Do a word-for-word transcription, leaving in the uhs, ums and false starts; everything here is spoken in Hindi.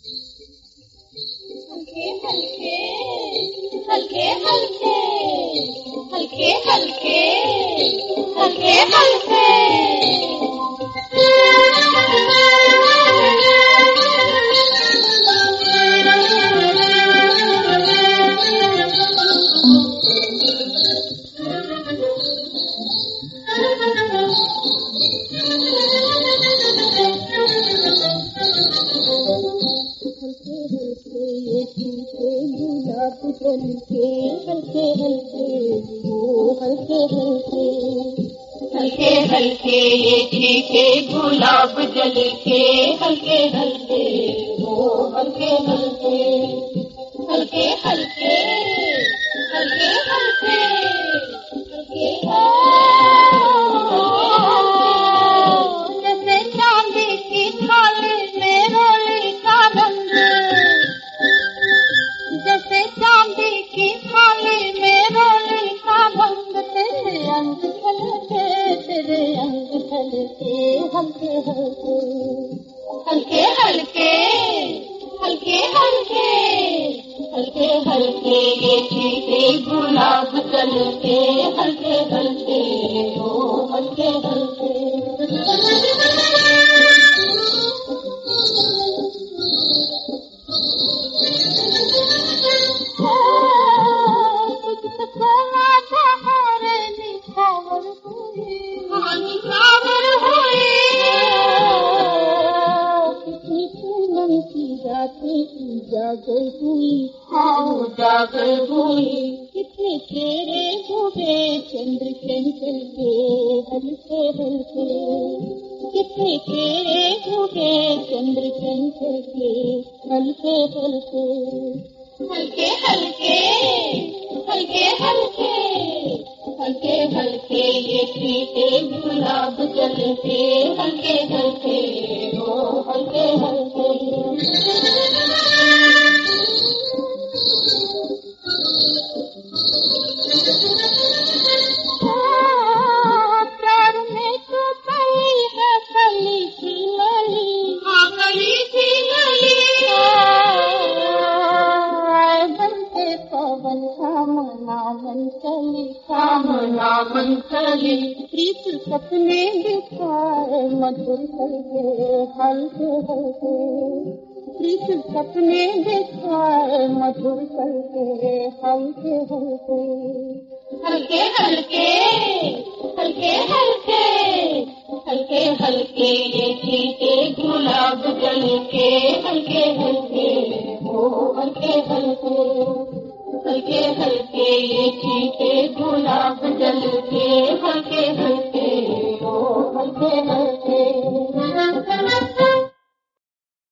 हल्के हल्के हल्के हल्के हल्के हल्के हल्के हल्के हल्के हल्के हल्के हल्के हल्के ये चीखे गुलाब जल के हल्के हल्के वो हल्के हल्के हल्के हल्के हल्के हल्के हल्के जैसे चांदी की थाली में रोली का रंग, जैसे चांदी की थाली में रोली का रंग, तेरे अंग छलके तेरे अंग छलके हल्के हल्के हल्के हल्के हल्के हल्के हल्के ये चीखे गुलाब जल के हल्के हल्के ओ हल्के हल्के जागर हुई जागर हुई कितने तेरे हुए चंद्र चंचल के हल्के हल्के, कितने तेरे हुए चंद्र चंचल के हल्के हल्के हल्के हल्के हल्के हल्के हल्के हल्के ये चीखे गुलाब जल के हल्के हल्के ओ हल्के हल्के प्रीत सपने दिखाए मधुर करके हल्के हल्के, प्रीत सपने दिखाए मधुर करके हल्के हल्के हल्के हल्के हल्के हल्के हल्के हल्के ये चीखे गुलाब जल के हल्के हल्के ओ हल्के हल्के हल्के हल्के ये चीखे गुलाब जल के हल्के हल्के ओ हल्के हल्के